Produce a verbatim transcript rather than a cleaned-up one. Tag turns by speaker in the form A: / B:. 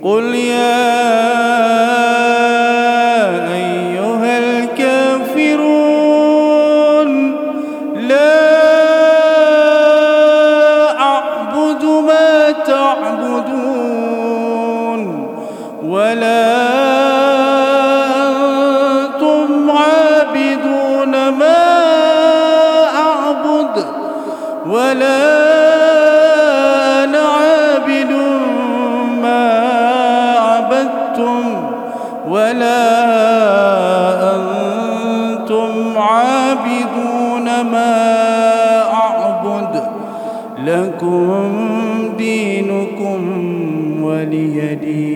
A: قل يا أيها الكافرون لا أعبد ما تعبدون ولا أنتم عابدون ما أعبد ولا أنا عابد ولا أنتم عابدون ما أعبد لكم دينكم ولي دين.